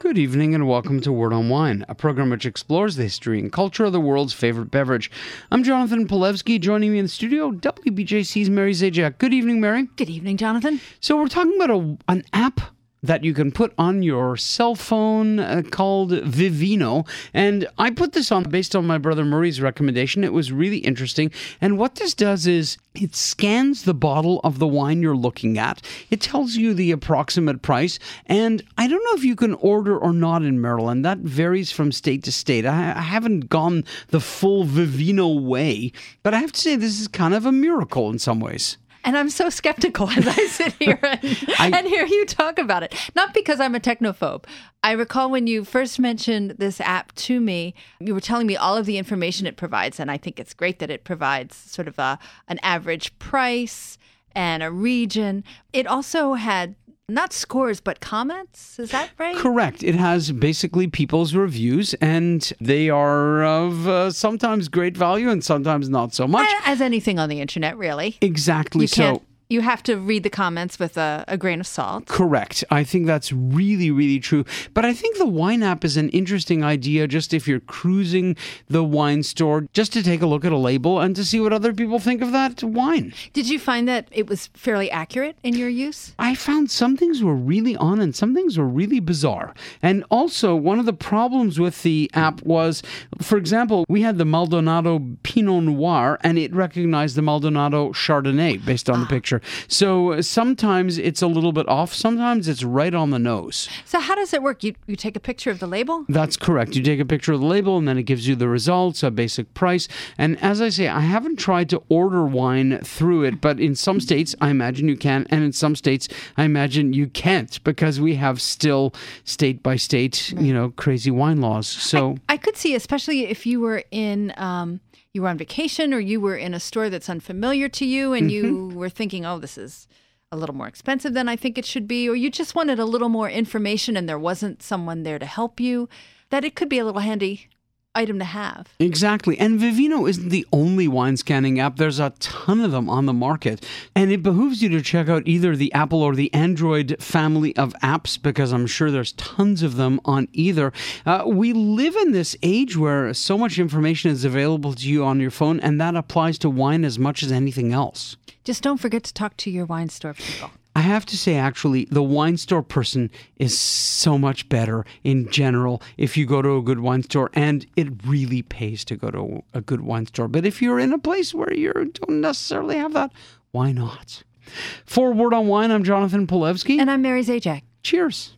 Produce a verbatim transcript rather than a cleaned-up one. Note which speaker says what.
Speaker 1: Good evening and welcome to Word on Wine, a program which explores the history and culture of the world's favorite beverage. I'm Jonathan Polewski. Joining me in the studio, W B J C's Mary Zajac. Good evening, Mary.
Speaker 2: Good evening, Jonathan.
Speaker 1: So we're talking about a, an app that you can put on your cell phone uh, called Vivino. And I put this on based on my brother Murray's recommendation. It was really interesting. And what this does is it scans the bottle of the wine you're looking at. It tells you the approximate price. And I don't know if you can order or not in Maryland. That varies from state to state. I, I haven't gone the full Vivino way, but I have to say this is kind of a miracle in some ways.
Speaker 2: And I'm so skeptical as I sit here and, I, and hear you talk about it. Not because I'm a technophobe. I recall when you first mentioned this app to me, you were telling me all of the information it provides. And I think it's great that it provides sort of a, an average price and a region. It also had not scores, but comments. Is that right?
Speaker 1: Correct. It has basically people's reviews, and they are of uh, sometimes great value and sometimes not so much.
Speaker 2: As anything on the internet, really.
Speaker 1: Exactly
Speaker 2: you
Speaker 1: so.
Speaker 2: Can't, you have to read the comments with a, a grain of salt.
Speaker 1: Correct. I think that's really, really true. But I think the wine app is an interesting idea just if you're cruising the wine store, just to take a look at a label and to see what other people think of that wine.
Speaker 2: Did you find that it was fairly accurate in your use?
Speaker 1: I found some things were really on and some things were really bizarre. And also, one of the problems with the app was, for example, we had the Maldonado Pinot Noir and it recognized the Maldonado Chardonnay based on ah. the picture. So sometimes it's a little bit off. Sometimes it's right on the nose.
Speaker 2: So how does it work? You you take a picture of the label?
Speaker 1: That's correct. You take a picture of the label and then it gives you the results, a basic price. And as I say, I haven't tried to order wine through it, but in some states, I imagine you can. And in some states, I imagine you can't because we have still state by state, right. you know, crazy wine laws. So
Speaker 2: I, I could see, especially if you were in... Um, you were on vacation or you were in a store that's unfamiliar to you and mm-hmm. you were thinking, oh, this is a little more expensive than I think it should be, or you just wanted a little more information and there wasn't someone there to help you, that it could be a little handy item to have.
Speaker 1: Exactly. And Vivino isn't the only wine scanning app. There's a ton of them on the market. And it behooves you to check out either the Apple or the Android family of apps because I'm sure there's tons of them on either. Uh, we live in this age where so much information is available to you on your phone, and that applies to wine as much as anything else.
Speaker 2: Just don't forget to talk to your wine store people.
Speaker 1: I have to say, actually, the wine store person is so much better in general if you go to a good wine store, and it really pays to go to a good wine store. But if you're in a place where you don't necessarily have that, why not? For Word on Wine, I'm Jonathan Polewski.
Speaker 2: And I'm Mary Zajac.
Speaker 1: Cheers.